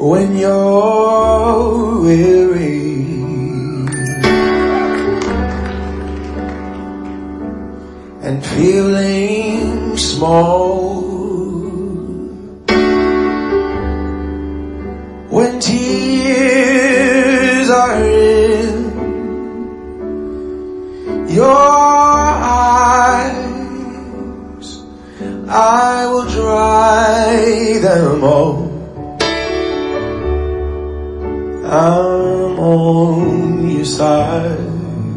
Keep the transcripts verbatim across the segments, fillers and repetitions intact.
when you're weary and feeling small, when tears are in your eyes, I will dry them all. I'm on your side.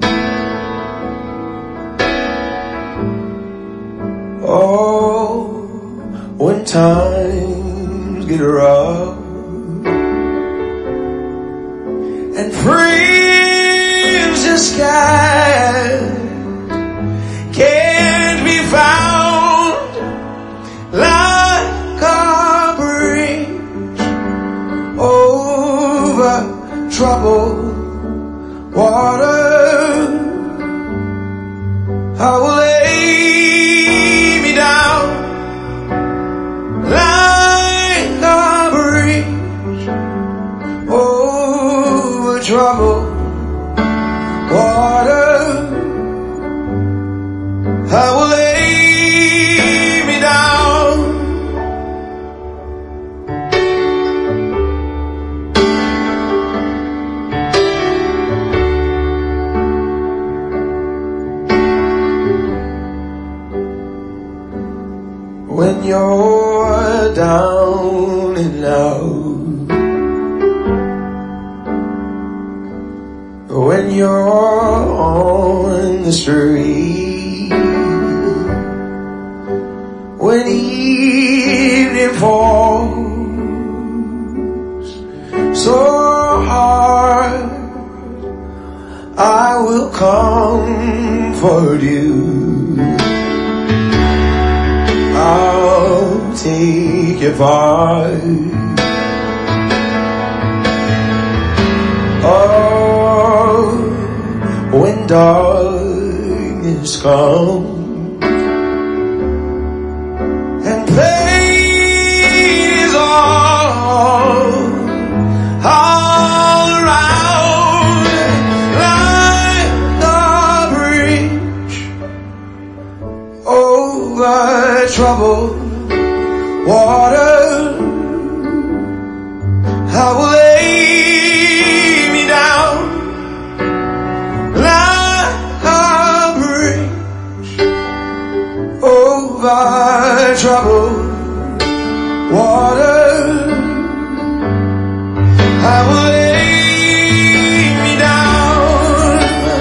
Oh, when times get rough and friends just can't, can't be found like a bridge over troubled water. I will lay me down like a bridge over troubled water. I will lay me down. When you're down and out, when you're on the street, when evening falls so hard, I will comfort you. I'll take your part. Oh, when darkness comes and pain is all, all around, like a bridge over troubled water, I will lay me down like a bridge over troubled water. I will lay me down.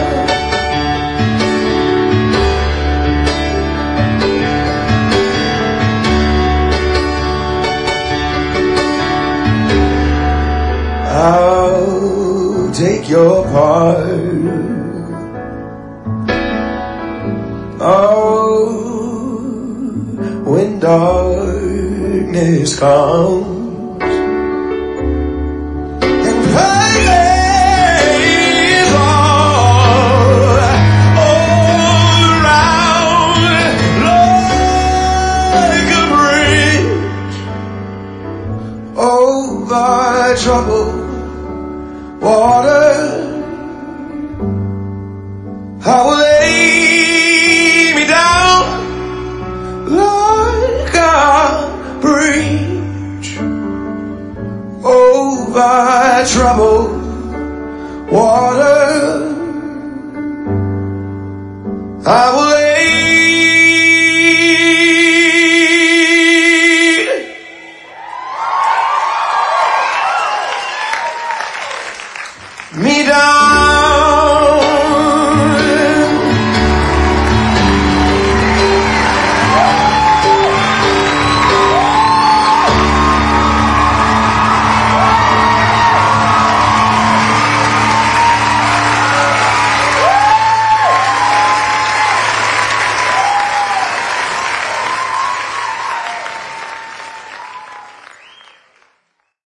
I'll take your part. Oh, when darkness comes and pain is all, all around, like a bridge over troubled water, I will lay me down like a bridge over troubled water. I will lay me down.